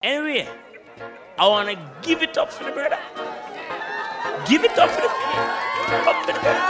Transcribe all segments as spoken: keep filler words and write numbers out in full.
Anyway, I wanna give it up for the brother. Give it up for the up for the brother.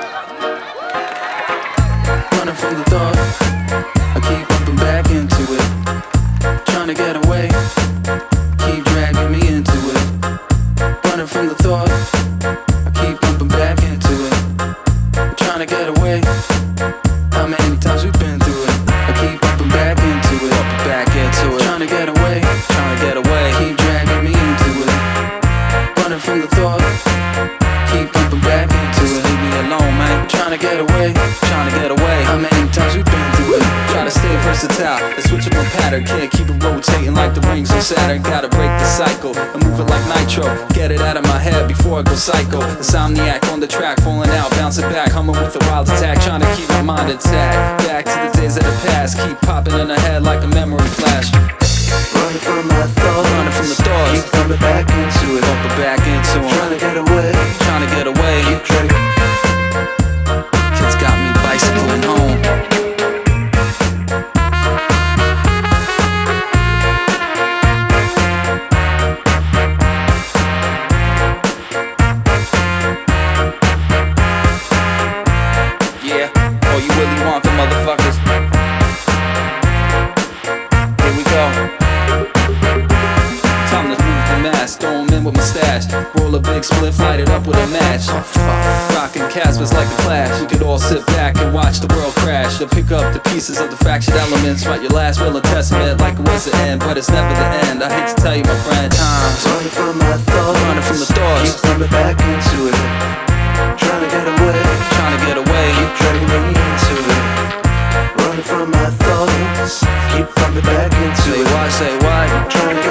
Running from the thought, I keep bumping back into it. Trying to get away, keep dragging me into it. Running from the thought, I keep bumping back into it. Trying to get away, how many times we've been through it. I keep bumping back into it, bumping back into it. Trying to get away, trying to get away, keep dragging me into it. Running from the thought, keep bumping back into it. Leave me alone, man. Trying to get away, trying to get away. How many times we've been through it? Try to stay versatile, a switchable pattern. Can't keep it rotating like the rings of Saturn. Gotta break the cycle and move it like nitro. Get it out of my head before I go psycho. Insomniac on the track, falling out, bouncing back, humming with a wild attack. Trying to keep my mind intact. Back to the days of the past, keep popping in the head like a memory flash. Running from my thoughts, running from the thoughts, keep coming back into it, bumping back into them. Trying to get away, trying to get away. Keep dragging. Kids got me bicycling home. Yeah, oh, you really want the motherfuckers? Here we go. Time to move the mass, throw 'em in with my stash. Roll a big spliff, light it up with a match. Rockin' Casper's like a clash. We could all sit back and watch the world crash. To pick up the pieces of the fractured elements. Write your last will and testament like it was the end, but it's never the end. I hate to tell you, my friend. Times Running from my thoughts, running from the thoughts, keep coming back into it. Trying to get away, trying to get away. keep dragging me into it. Running from my thoughts, keep coming back into Say it. why, say why? Trying to